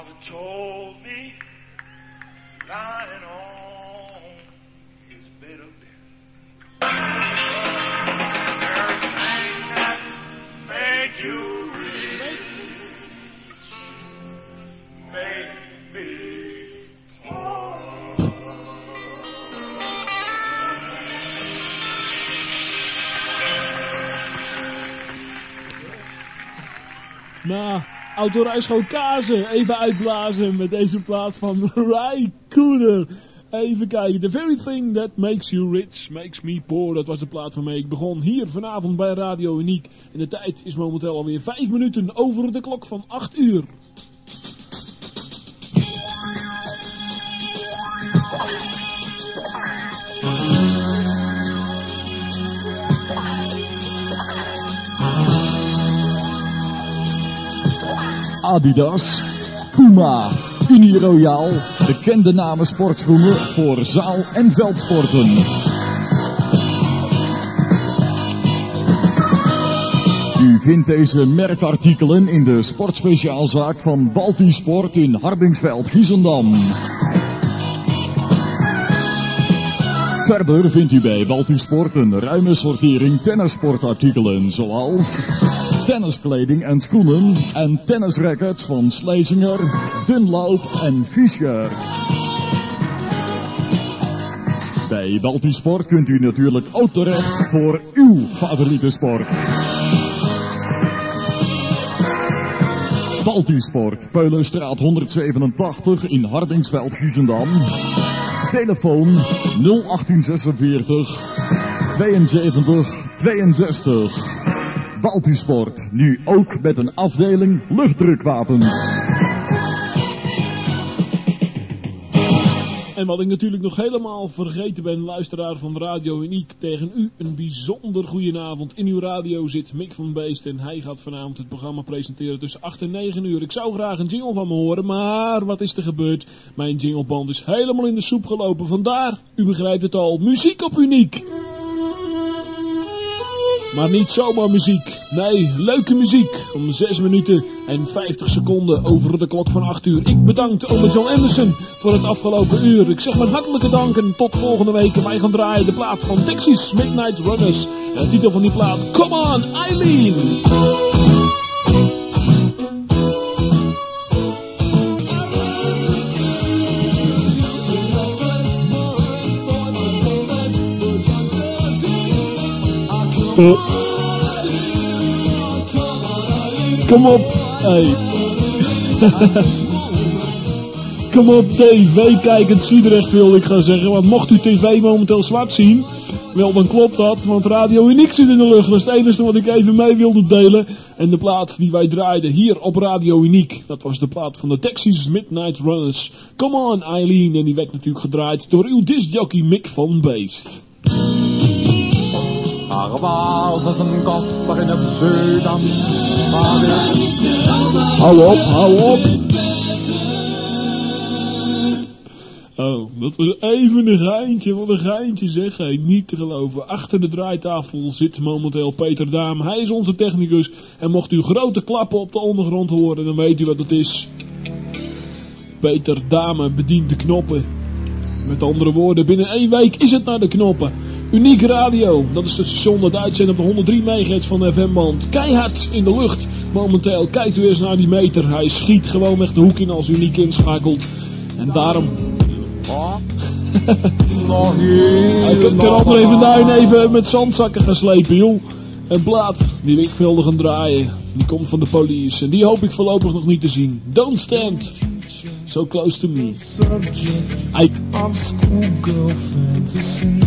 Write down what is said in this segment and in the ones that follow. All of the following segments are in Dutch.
Father told me, lying on his bed of death, everything that made you rich made me poor. Nou, autorijschool Kazen, even uitblazen met deze plaat van Ry Cooder. Even kijken, The Very Thing That Makes You Rich, Makes Me Poor, dat was de plaat waarmee ik begon hier vanavond bij Radio Uniek. En de tijd is momenteel alweer 5 minuten over de klok van 8 uur. Adidas, Puma, Uniroyal, bekende namen sportschoenen voor zaal- en veldsporten. U vindt deze merkartikelen in de sportspeciaalzaak van Baltisport in Hardingsveld, Giessendam. Verder vindt u bij Baltisport een ruime sortering tennissportartikelen zoals tenniskleding en schoenen en tennisrackets van Schlesinger, Dunlop en Fischer. Bij Baltisport kunt u natuurlijk ook terecht voor uw favoriete sport. Baltisport, Peulenstraat 187 in Hardingsveld, Giessendam. Telefoon 01846 72 62. Baltisport, nu ook met een afdeling luchtdrukwapens. En wat ik natuurlijk nog helemaal vergeten ben, luisteraar van Radio Uniek, tegen u een bijzonder goedenavond. In uw radio zit Mick van Beest en hij gaat vanavond het programma presenteren tussen 8 en 9 uur. Ik zou graag een jingle van me horen, maar wat is er gebeurd? Mijn jingleband is helemaal in de soep gelopen. Vandaar, u begrijpt het al, muziek op Uniek. Maar niet zomaar muziek. Nee, leuke muziek. Om 6 minuten en 50 seconden over de klok van 8 uur. Ik bedank Albert John Anderson voor het afgelopen uur. Ik zeg met hartelijke dank en tot volgende week. Wij gaan draaien de plaat van Texas Midnight Runners. En de titel van die plaat, Come On Eileen. Kom op, hey. Kom op, tv-kijkend Sliedrecht wilde ik gaan zeggen. Want mocht u tv momenteel zwart zien, wel dan klopt dat. Want Radio Uniek zit in de lucht. Dat is het enige wat ik even mee wilde delen. En de plaat die wij draaiden hier op Radio Uniek, dat was de plaat van de Texas Midnight Runners. Come on Eileen. En die werd natuurlijk gedraaid door uw discjockey Mick van Beest. Er was als een koffer in het zuiden. Hou op, hou op. Oh, dat was even een geintje. Wat een geintje zeg. Hey, niet te geloven. Achter de draaitafel zit momenteel Peter Daam. Hij is onze technicus. En mocht u grote klappen op de ondergrond horen, dan weet u wat het is. Peter Dame bedient de knoppen. Met andere woorden, binnen 1 week is het naar de knoppen. Uniek Radio, dat is het station dat uitzendt op de 103 MHz van de FM-band. Keihard in de lucht. Momenteel, kijkt u eens naar die meter. Hij schiet gewoon weg de hoek in als Uniek inschakelt. En daarom... Ik kan André van Duin even met zandzakken gaan slepen, joh. En Blaad, die wil ik velden gaan draaien. Die komt van de police. En die hoop ik voorlopig nog niet te zien. Don't stand so close to me. Of schoolgirl fantasy.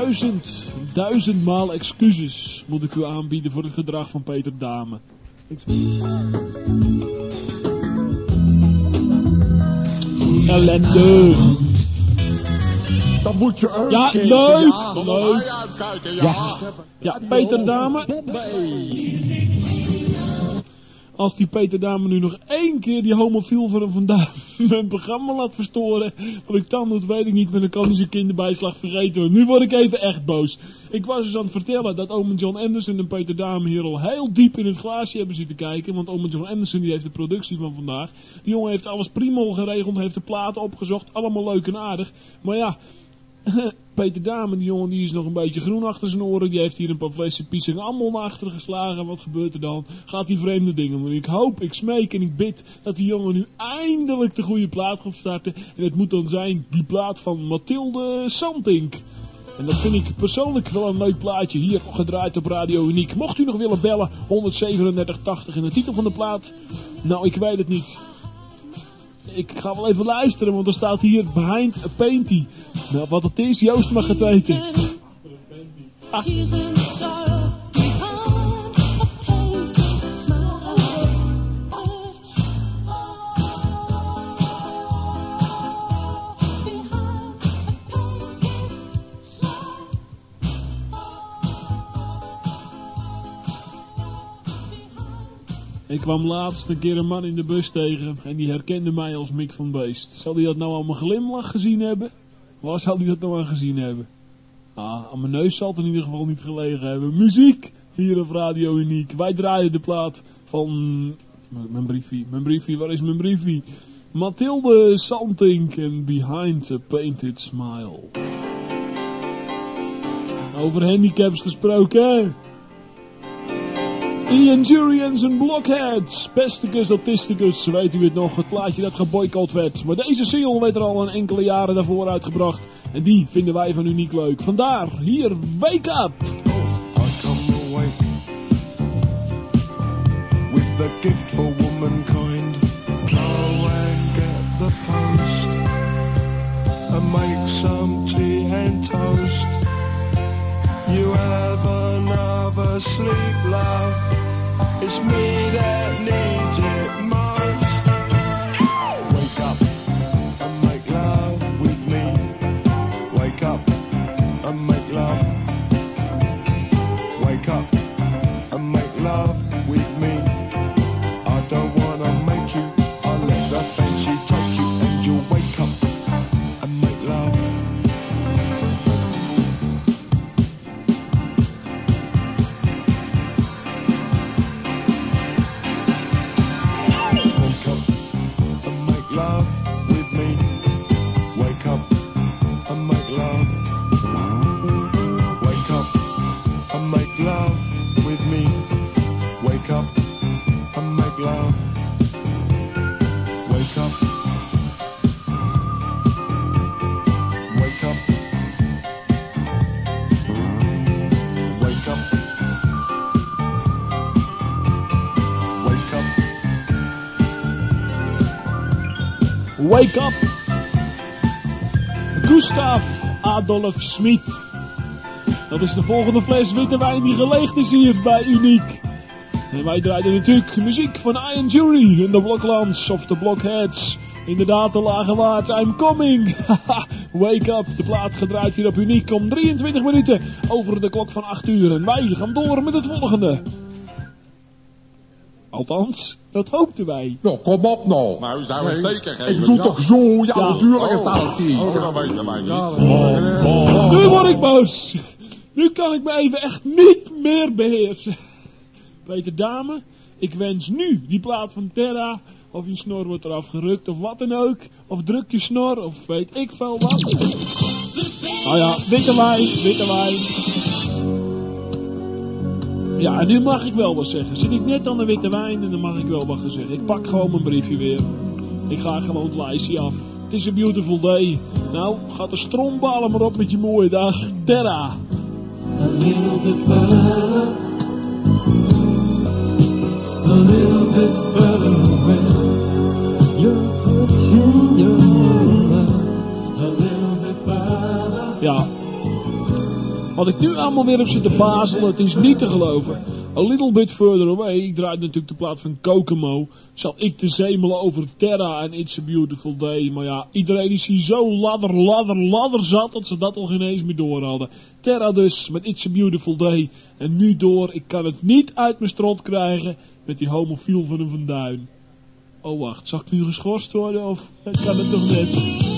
duizendmaal excuses moet ik u aanbieden voor het gedrag van Peter Dame. Ellende. Dan moet je ook Ja, kijken. leuk, Ja, dan leuk. moet hij uitkijken, ja. Ja, Peter Dame. Als die Peter Dame nu nog 1 keer die homofiel van hem vandaag mijn programma laat verstoren, wat ik dan doe, weet ik niet, maar dan kan hij zijn kinderbijslag vergeten. Nu word ik even echt boos. Ik was dus aan het vertellen dat ome John Anderson en Peter Dame hier al heel diep in het glaasje hebben zitten kijken, want ome John Anderson die heeft de productie van vandaag. Die jongen heeft alles prima geregeld, heeft de platen opgezocht, allemaal leuk en aardig. Maar ja, Peter Dame, die jongen, die is nog een beetje groen achter zijn oren. Die heeft hier een paar flessen Pies en Ammel naar achteren geslagen. Wat gebeurt er dan? Gaat hij vreemde dingen doen? Ik hoop, ik smeek en ik bid dat die jongen nu eindelijk de goede plaat gaat starten. En het moet dan zijn die plaat van Mathilde Santink. En dat vind ik persoonlijk wel een leuk plaatje. Hier gedraaid op Radio Uniek. Mocht u nog willen bellen, 13780 in de titel van de plaat. Nou, ik weet het niet. Ik ga wel even luisteren, want er staat hier Behind a Painty. Nou, wat het is, Joost mag het weten. Ah. Ik kwam laatst een keer een man in de bus tegen en die herkende mij als Mick van Beest. Zal hij dat nou aan mijn glimlach gezien hebben? Waar zal hij dat nou aan gezien hebben? Ah, aan mijn neus zal het in ieder geval niet gelegen hebben. Muziek hier op Radio Uniek. Wij draaien de plaat van... Mijn briefie, waar is mijn briefie? Mathilde Santink en Behind a Painted Smile. Over handicaps gesproken, hè? Ian Jury en zijn Blockheads. Pesticus Autisticus, weet u het nog, het plaatje dat geboycott werd. Maar deze single werd er al een enkele jaren daarvoor uitgebracht. En die vinden wij van Uniek leuk. Vandaar, hier, Wake Up! I come awake with the gift for womankind. Go and get the post and make some tea and toast. You have another sleep, love. It's me that needs it most. Wake up and make love with me. Wake up and make love. Wake up and make love with me. I don't wanna make you, I'll let the fancy take you, and you'll wake up and make love. Love with me. Wake up and make love. Wake up and make love with me. Wake up and make love. Wake up. Wake up. Wake up. Wake up. Wake Up! Gustav Adolf Schmid. Dat is de volgende fles witte wijn die geleegd is hier bij Uniek. En wij draaien natuurlijk muziek van Ian Jury in de Blocklands of de Blockheads. Inderdaad, de lage waard, I'm coming! Wake Up, de plaat gedraaid hier op Uniek om 23 minuten over de klok van 8 uur. En wij gaan door met het volgende. Althans, dat hoopten wij. Nou, kom op nou. Nou, u zou een teken geven. Ik bedoel ja. toch zo? Ja, Ja. natuurlijk is dat een teken. Oh, dat weten wij niet. Ja, Nu word ik boos. Nu kan ik me even echt niet meer beheersen. Peter Dame, ik wens nu die plaat van Terra. Of je snor wordt eraf gerukt of wat dan ook. Of druk je snor of weet ik veel wat. Nou ja, witte wijn. Ja, en nu mag ik wel wat zeggen. Zit ik net aan de witte wijn en dan mag ik wel wat gaan zeggen. Ik pak gewoon mijn briefje weer. Ik ga gewoon het lijstje af. Het is een beautiful day. Nou, gaat de strombalen maar op met je mooie dag. Terra. A little bit further, a little bit further away. You're pushing your love a little bit further. Ja. Wat ik nu allemaal weer heb zitten bazelen, het is niet te geloven. A Little Bit Further Away, ik draai natuurlijk de plaat van Kokomo. Zat ik te zemelen over Terra en It's a Beautiful Day. Maar ja, iedereen is hier zo ladder zat dat ze dat al geen eens meer door hadden. Terra dus, met It's a Beautiful Day. En nu door, ik kan het niet uit mijn strot krijgen met die homofiel van een Van Duin. Oh wacht, zal ik nu geschorst worden of ik kan het toch net?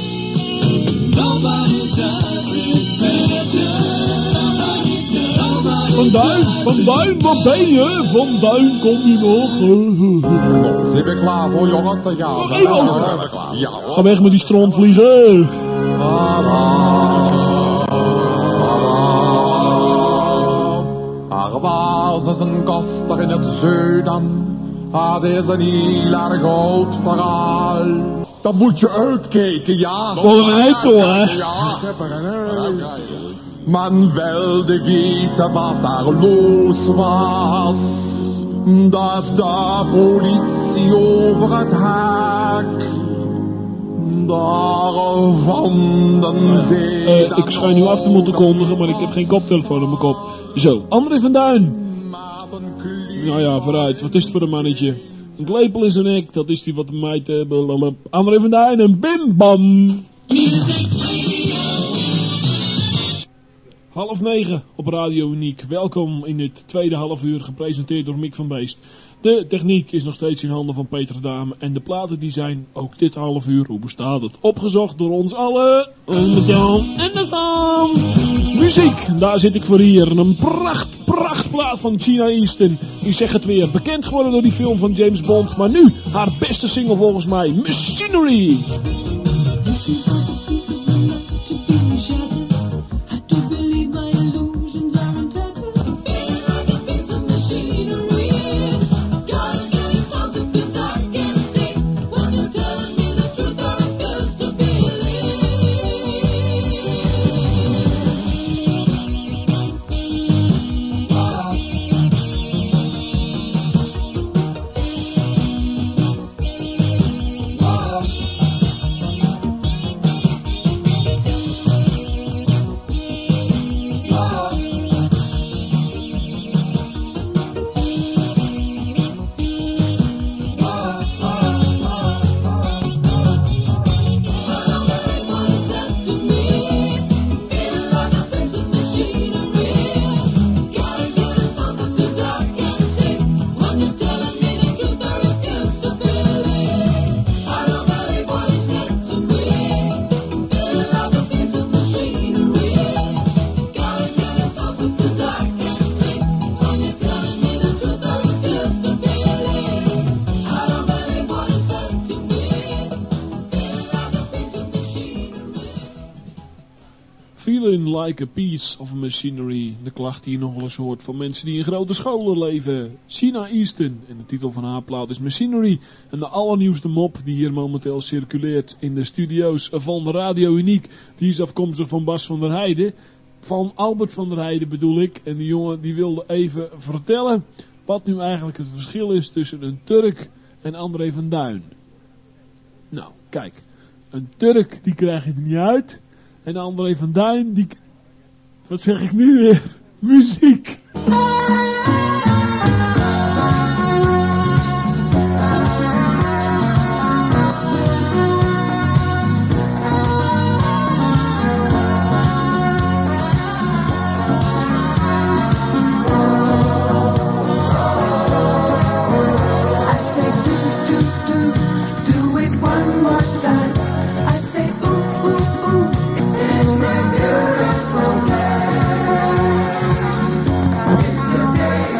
Van Duin, wat ben je? Van Duin, kom je nog? Zijn we klaar voor, jongen? Ja, Hey, we zijn we klaar. Ja, hoor. Ga weg met die strontvliegen. Er was eens een koster in het zuiden. Het is een heel erg oud verhaal. Dan moet je uitkijken, ja. Wat een eikel, hè? Ja, men wilde weten wat daar los was. Dat is de politie over het hek. Daar vonden ze... Ik schijn nu af te moeten kondigen, maar ik heb geen koptelefoon op mijn kop. Zo, André van Duin. Nou ja, vooruit. Wat is het voor een mannetje? Een klepel is een nek, dat is die wat de meid hebben. André van Duin en bim bam. 8:30 op Radio Uniek. Welkom in het tweede half uur, gepresenteerd door Mick van Beest. De techniek is nog steeds in handen van Peter Dame. En de platen die zijn ook dit half uur, hoe bestaat het, opgezocht door ons allen. Met Jan en de Sam. Muziek, daar zit ik voor hier. Een prachtplaat van China Easton. Ik zeg het weer, bekend geworden door die film van James Bond. Maar nu, haar beste single volgens mij, Machinery. Like a piece of machinery. De klacht die je nog wel eens hoort van mensen die in grote scholen leven. China Easton. En de titel van haar plaat is Machinery. En de allernieuwste mop die hier momenteel circuleert in de studio's van Radio Uniek. Die is afkomstig van Bas van der Heijden. Van Albert van der Heijden bedoel ik. En die jongen die wilde even vertellen wat nu eigenlijk het verschil is tussen een Turk en André van Duin. Nou, kijk. Een Turk die krijg je er niet uit. En André van Duin, die... Wat zeg ik nu weer? Muziek! It's a day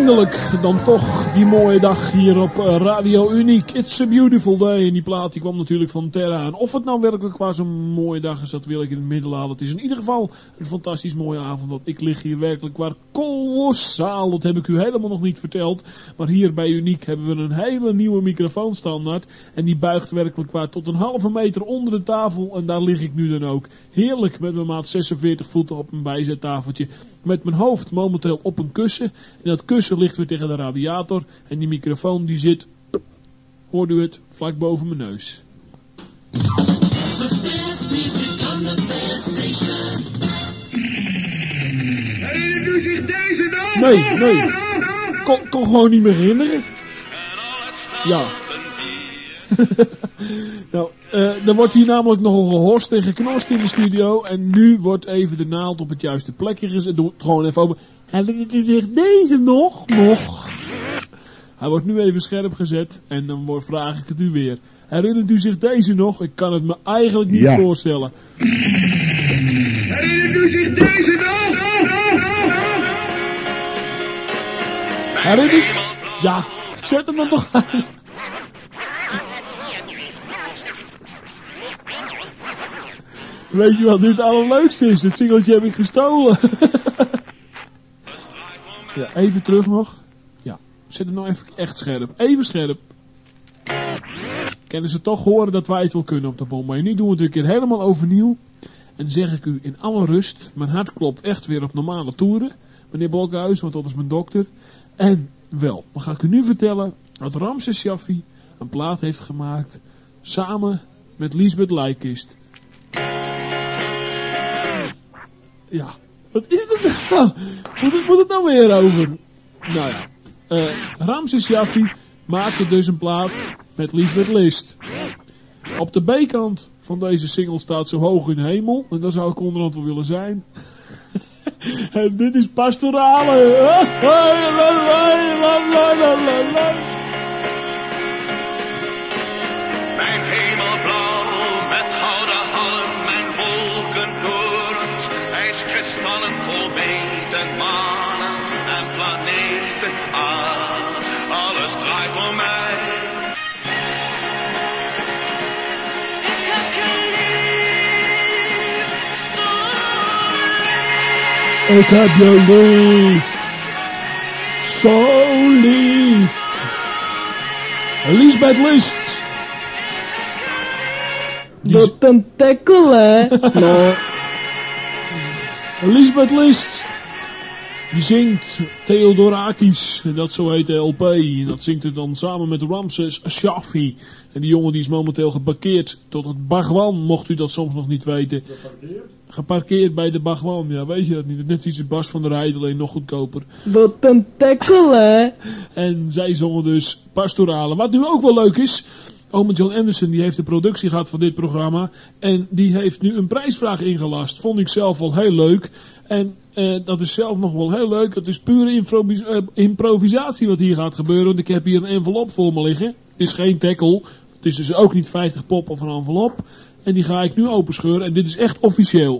eindelijk dan toch die mooie dag hier op Radio Uniek. It's a beautiful day. En die plaat die kwam natuurlijk van Terra. En of het nou werkelijk was een mooie dag is, dat wil ik in het midden laten. Het is in ieder geval een fantastisch mooie avond. Want ik lig hier werkelijk waar kolossaal. Dat heb ik u helemaal nog niet verteld. Maar hier bij Uniek hebben we een hele nieuwe microfoonstandaard. En die buigt werkelijk waar tot een halve meter onder de tafel. En daar lig ik nu dan ook. Heerlijk met mijn maat 46 voeten op een bijzettafeltje. Met mijn hoofd momenteel op een kussen. En dat kussen ligt weer tegen de radiator. En die microfoon die zit, hoort u het, vlak boven mijn neus. Herinnert u zich deze nog? Nee. Kon gewoon niet meer herinneren. Ja. Nou, er wordt hier namelijk nogal gehorst en geknost in de studio. En nu wordt even de naald op het juiste plekje gezet. Doe het gewoon even open. Herinnert u zich deze nog? Nog. Hij wordt nu even scherp gezet. En dan vraag ik het u weer. Herinnert u zich deze nog? Ik kan het me eigenlijk niet voorstellen. Herinnert u zich deze nog? Herinnert u? Ja, zet hem dan toch aan. Weet je wat nu het allerleukste is? Het singeltje heb ik gestolen. Ja, even terug nog. Ja, zet hem nou even echt scherp. Even scherp. Kunnen ze toch horen dat wij het wel kunnen op de bom. Maar nu doen we het een keer helemaal overnieuw. En zeg ik u in alle rust. Mijn hart klopt echt weer op normale toeren. Meneer Bolkhuis, want dat is mijn dokter. En wel, dan ga ik u nu vertellen dat Ramses Shaffi een plaat heeft gemaakt. Samen met Liesbeth Lijkist. Ja, wat is dat nou? Moet het nou weer over? Nou ja, Ramses Shaffi maakte dus een plaat met Liesbeth List. Op de B-kant van deze single staat Zo hoog in de hemel. En daar zou ik onderhand wel willen zijn. En dit is Pastorale. Mijn hemelblauw met gouden halm, mijn wolkentorens, ijskristallen, kometen, manen en planeten. Alles draait om mij. Ik heb je lief. Zo lief. Liesbeth List. Wat een tackle, hè? Liesbeth List. Die zingt Theodorakis. En dat zo heet de LP. En dat zingt het dan samen met Ramses Shaffi. En die jongen die is momenteel geparkeerd tot het Bagwan. Mocht u dat soms nog niet weten. Geparkeerd bij de Bagwan. Ja, weet je dat niet? Net iets Bas van der Heijden, alleen nog goedkoper. Wat een tackle, hè? En zij zongen dus Pastorale. Wat nu ook wel leuk is. Ome John Anderson die heeft de productie gehad van dit programma. En die heeft nu een prijsvraag ingelast. Vond ik zelf wel heel leuk. En dat is zelf nog wel heel leuk. Het is pure improvisatie wat hier gaat gebeuren. Want ik heb hier een envelop voor me liggen. Het is geen tackle. Het is dus ook niet 50 pop of een envelop. En die ga ik nu openscheuren. En dit is echt officieel.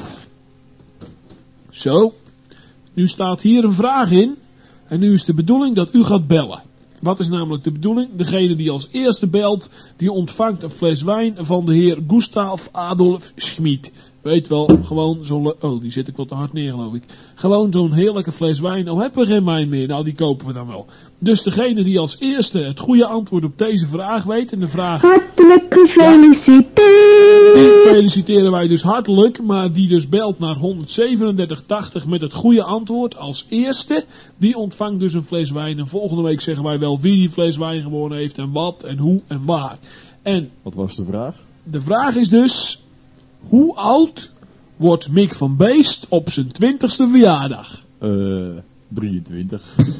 Zo. Nu staat hier een vraag in. En nu is de bedoeling dat u gaat bellen. Wat is namelijk de bedoeling? Degene die als eerste belt, die ontvangt een fles wijn van de heer Gustav Adolf Schmid. Weet wel, gewoon zo'n... Oh, die zit ik wat te hard neer, geloof ik. Gewoon zo'n heerlijke fles wijn. Nou hebben we geen wijn meer. Nou, die kopen we dan wel. Dus degene die als eerste het goede antwoord op deze vraag weet. En de vraag... Hartelijk gefeliciteerd! Die feliciteren wij dus hartelijk. Maar die dus belt naar 13780 met het goede antwoord als eerste. Die ontvangt dus een fles wijn. En volgende week zeggen wij wel wie die fles wijn gewonnen heeft. En wat en hoe en waar. En... Wat was de vraag? De vraag is dus... Hoe oud wordt Mick van Beest op zijn 20ste verjaardag? 23.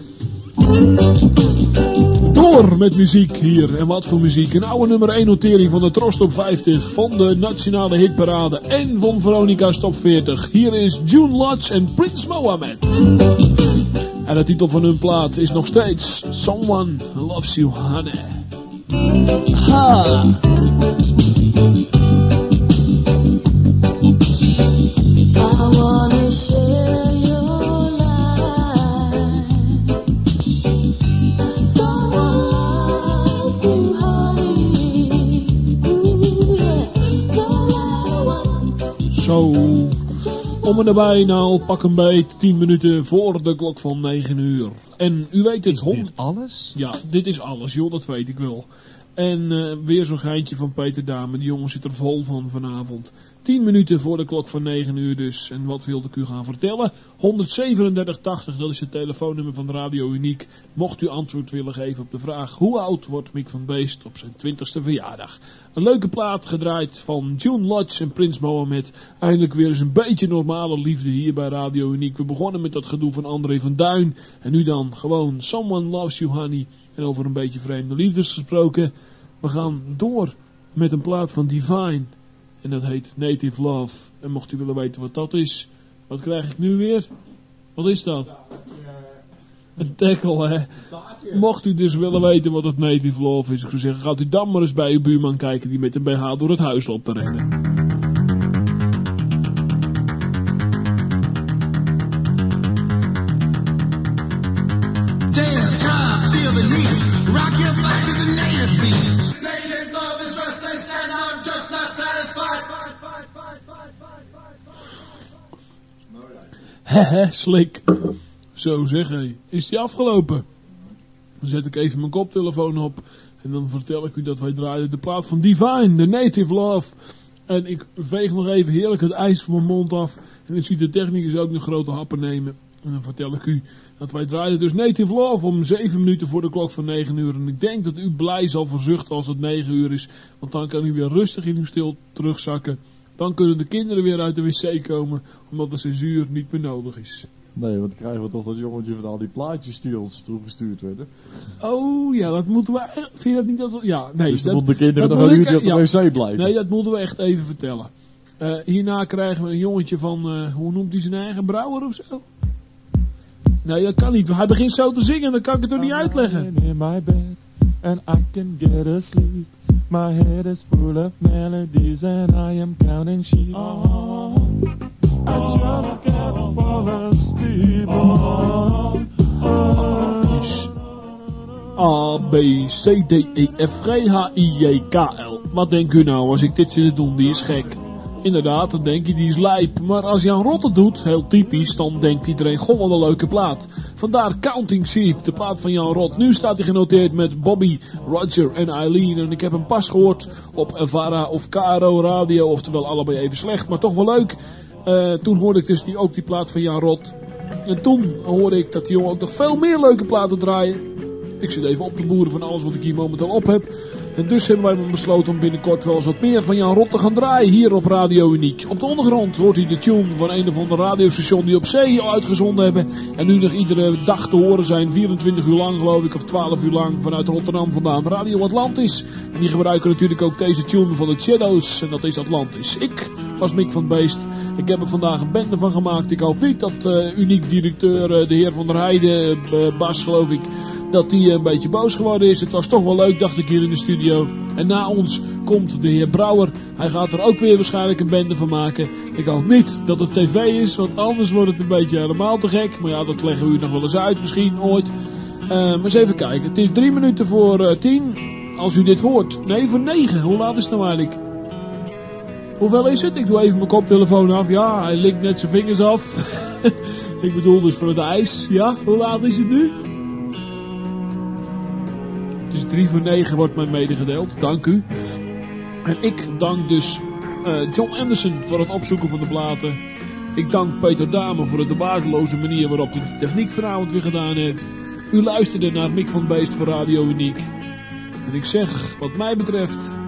Door met muziek hier. En wat voor muziek? Een oude nummer 1 notering van de Tros Top 50. Van de Nationale Hitparade. En van Veronica's Top 40. Hier is June Lodge en Prins Mohammed. En de titel van hun plaat is nog steeds Someone Loves You Honey. Ha! I wanna share your life. Zo, om en nabij, nou pak een beet, 10 minuten voor de klok van 9 uur. En u weet het, Dit alles? Ja, dit is alles, joh, dat weet ik wel. En weer zo'n geintje van Peter Dame, die jongen zit er vol van vanavond. 10 minuten voor de klok van 9 uur dus. En wat wilde ik u gaan vertellen? 13780, dat is het telefoonnummer van Radio Uniek. Mocht u antwoord willen geven op de vraag: hoe oud wordt Mick van Beest op zijn 20ste verjaardag? Een leuke plaat gedraaid van June Lodge en Prins Mohammed. Eindelijk weer eens een beetje normale liefde hier bij Radio Uniek. We begonnen met dat gedoe van André van Duin. En nu dan gewoon Someone Loves You Honey. En over een beetje vreemde liefdes gesproken. We gaan door met een plaat van Divine. En dat heet Native Love. En mocht u willen weten wat dat is. Wat krijg ik nu weer? Wat is dat? Een tackle, hè? Mocht u dus willen weten wat het Native Love is. Ik zou zeggen, gaat u dan maar eens bij uw buurman kijken die met een BH door het huis loopt te rennen. Rock your back to the native beat. Native love is restless and I'm just not satisfied. Hehe, slik. Zo zeg hé. Is die afgelopen? Dan zet ik even mijn koptelefoon op. En dan vertel ik u dat wij draaien de plaat van Divine, de Native Love. En ik veeg nog even heerlijk het ijs van mijn mond af. En dan ziet de technicus ook nog grote happen nemen. En dan vertel ik u dat wij draaien dus Native Love om 7 minuten voor de klok van 9 uur. En ik denk dat u blij zal verzuchten als het 9 uur is. Want dan kan u weer rustig in uw stil terugzakken. Dan kunnen de kinderen weer uit de wc komen. Omdat de censuur niet meer nodig is. Nee, want dan krijgen we toch dat jongetje van al die plaatjes die ons toegestuurd werden. Oh ja, dat moeten we... Vind je dat niet dat... Ja, nee. Dus dan moeten de kinderen nog een uurtje op de wc blijven. Nee, dat moeten we echt even vertellen. Hierna krijgen we een jongetje van... hoe noemt hij zijn eigen Brouwer of zo? Nee, dat kan niet. Hij begint zo te zingen, dan kan ik het toch niet uitleggen. In my bed and I can get asleep. My head is full of melodies and I am counting sheep. I just can't fall asleep. A, B, C, D, E, F, G, H, I, J, K, L. Wat denkt u nou als ik dit zit te doen? Die is gek. Inderdaad, dan denk je die is lijp. Maar als Jan Rot het doet, heel typisch, dan denkt iedereen, goh wat een leuke plaat. Vandaar Counting Sheep, de plaat van Jan Rot. Nu staat hij genoteerd met Bobby, Roger en Eileen. En ik heb hem pas gehoord op Vara of KRO Radio, oftewel allebei even slecht, maar toch wel leuk. Toen hoorde ik dus ook die plaat van Jan Rot. En toen hoorde ik dat die jongen ook nog veel meer leuke platen draaien. Ik zit even op te boeren van alles wat ik hier momenteel op heb. En dus hebben wij besloten om binnenkort wel eens wat meer van Jan Rot te gaan draaien hier op Radio Uniek. Op de ondergrond hoort hij de tune van een of andere radiostation die op zee uitgezonden hebben. En nu nog iedere dag te horen zijn, 24 uur lang geloof ik, of 12 uur lang vanuit Rotterdam vandaan. Radio Atlantis. En die gebruiken natuurlijk ook deze tune van de Shadows. En dat is Atlantis. Ik was Mick van Beest. Ik heb er vandaag een bende van gemaakt. Ik hoop niet dat Uniek directeur, de heer Van der Heijden, Bas geloof ik, dat die een beetje boos geworden is. Het was toch wel leuk, dacht ik hier in de studio. En na ons komt de heer Brouwer. Hij gaat er ook weer waarschijnlijk een bende van maken. Ik hoop niet dat het tv is, want anders wordt het een beetje helemaal te gek. Maar ja, dat leggen we u nog wel eens uit, misschien ooit. Maar eens even kijken. Het is 3 minuten voor 10. Als u dit hoort. Nee, voor 9. Hoe laat is het nou eigenlijk? Hoeveel is het? Ik doe even mijn koptelefoon af. Ja, hij likt net zijn vingers af. Ik bedoel dus voor het ijs. Ja, hoe laat is het nu? Het is 3 voor 9 wordt mij medegedeeld. Dank u. En ik dank dus John Anderson voor het opzoeken van de platen. Ik dank Peter Dame voor de waardeloze manier waarop hij de techniek vanavond weer gedaan heeft. U luisterde naar Mick van Beest voor Radio Uniek. En ik zeg, wat mij betreft,